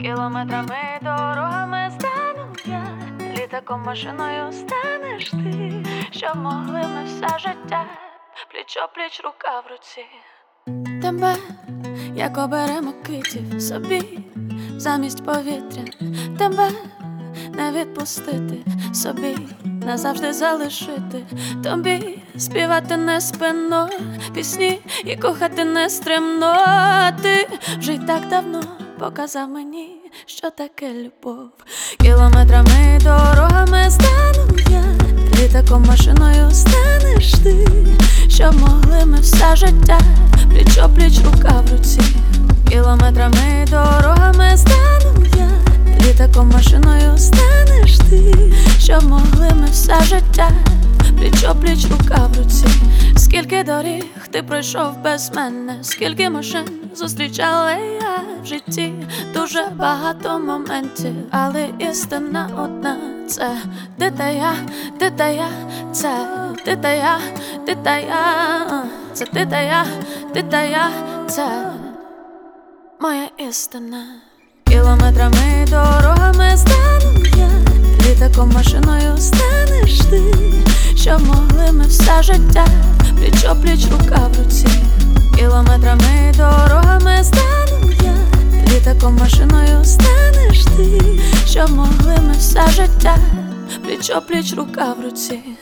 Кілометрами дорогами стану я, літаком, машиною станеш ти, щоб могли ми все життя пліч-о-пліч, рука в руці. Тебе, як оберемо китів собі замість повітря, тебе не відпустити собі, назавжди залишити тобі, співати не спинно пісні і кохати не стримно. Ти вже й так давно показав мені, що таке любов. Кілометрами дорогами стану я, літаком, машиною станеш ти, щоб могли ми все життя пліч-о-пліч, рука в руці. Кілометрами дорогами стану я, літаком, машиною станеш ти, щоб могли ми все життя пліч-о-пліч, рука в руці. Скільки доріг ти пройшов без мене, скільки машин зустрічала я в житті, дуже багато моментів, але істина одна — це ти та я, ти та я, це ти та я, ти та я, це ти та я, ти та я, це моя істина. Кілометрами дорогами стану я, літаком, машиною станеш ти, щоб могли ми все життя пліч-о-пліч, рука в руці. Кілометрами дорогами стану я, літаком, машиною станеш ти, щоб могли ми все життя пліч-о-пліч, рука в руці.